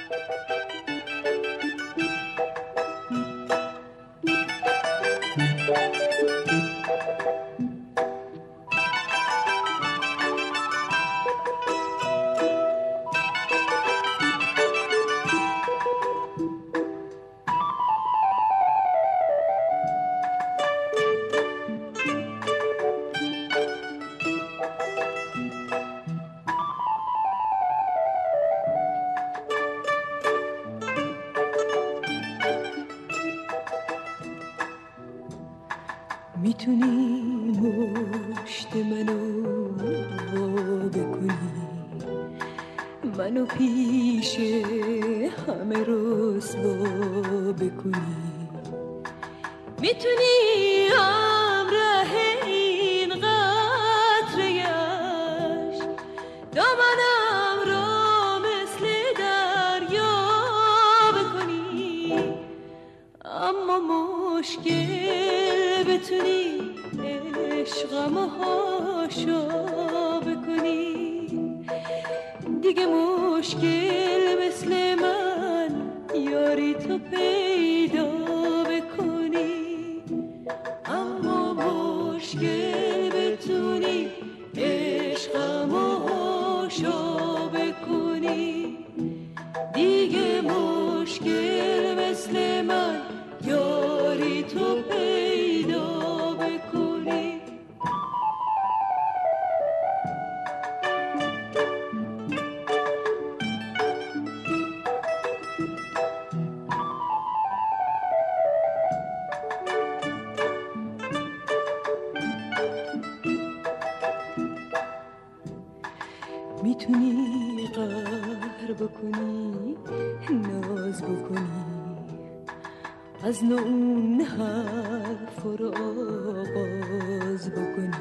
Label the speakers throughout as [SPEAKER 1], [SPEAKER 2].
[SPEAKER 1] میتونی مشت منو بکنی، منو پیش همه رسوا بکنی، میتونی همراه این قطره‌اش دامنم را مثل دریا بکنی، اما مشکل بتونی عشقمو هاشا بکنی، دیگه مشکل مثل من یاری تو پیدا بکنی، اما مشکل بتونی عشقمو هاشا بکنی، دیگه مشکل مثل من یاری تو پیدا بکنی. میتونی قهر بکنی، ناز بکنی، از نو اون حرف رو آغاز بکنی،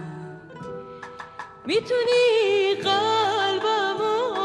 [SPEAKER 1] میتونی قلبم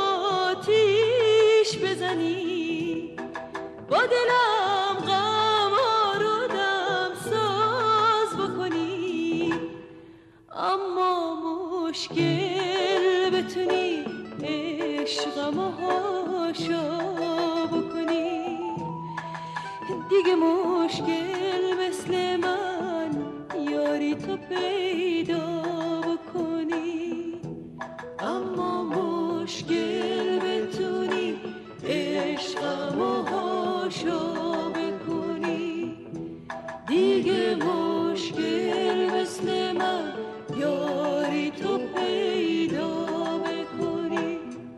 [SPEAKER 1] آتیش بزنی، با دلم غم رو دم ساز بکنی، اما مشکل بتونی عشقمو هاشا بکنی، دیگه مشکل مثل من یاری تو پیدا بکنی، اما مشکل بتونی عشقمو هاشا بکنی، دیگه مشکل مثل من یاری تو پیدا بکنی.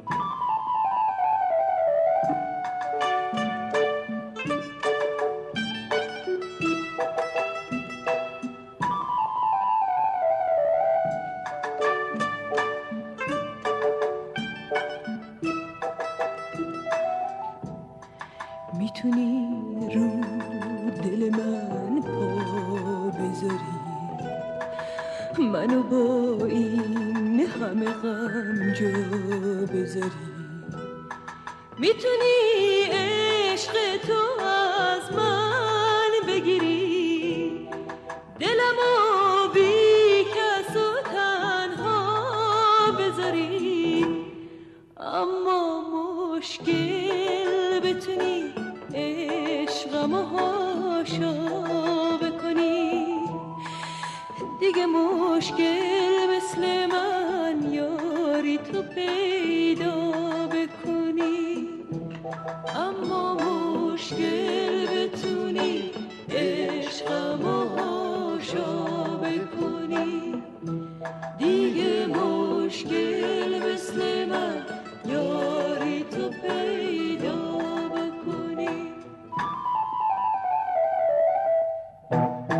[SPEAKER 1] میتونی رو دل من پا بذاری، منو با این همه غم جا بذاری، میتونی عشق تو از من بگیری، دلمو بی کس و تنها بذاری، اما مشکل بتونی عشقمو هاشا بکنی، دیگه مشکل مثل من یاری تو پیدا بکنی، اما مشکل بتونی عشقمو هاشا بکنی، دیگه مشکل مثل من یاری تو پیدا بکنی.